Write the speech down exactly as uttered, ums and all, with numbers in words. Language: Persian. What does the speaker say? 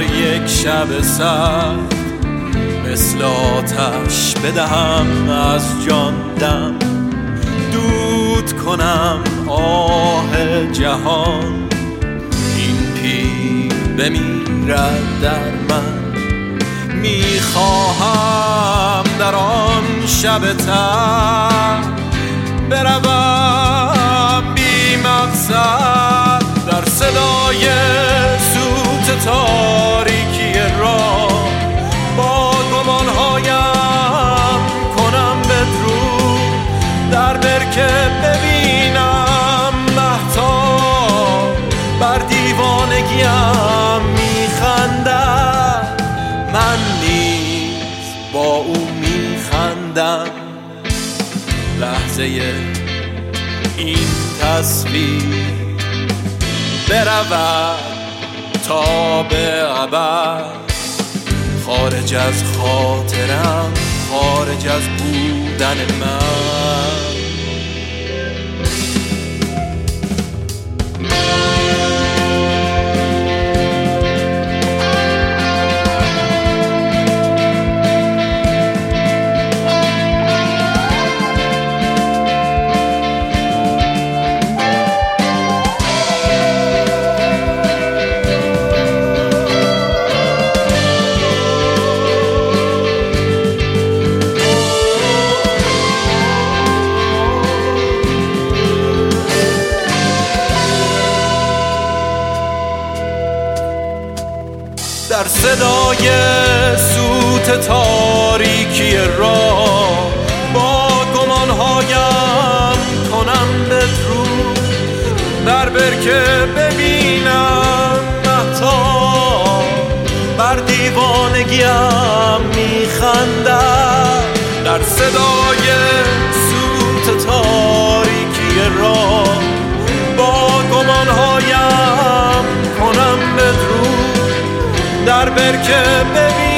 در یک شب سرد مثل آتش بدهم از جان دم، دود کنم آه جهان، این پیر بمیرد در من. میخواهم در آن شب تر بروم بی مقصد، در صدای سوت تاریکی راه با گمانهایم کنم بدرود، در برکه ببینم مهتاب بر دیوانگیم میخندد، من نیز با او میخندم. لحظه این تصویر برود تا به ابد، خارج از خاطرم، خارج از بودن من. در صدای سوت تاریکی راه با گمانهایم کنم بدرود، در برکه ببینم مهتاب بر دیوانگیم میخندد، در صدای سوت تاریکی راه با گمانهایم کنم بدرود، در برکه ببین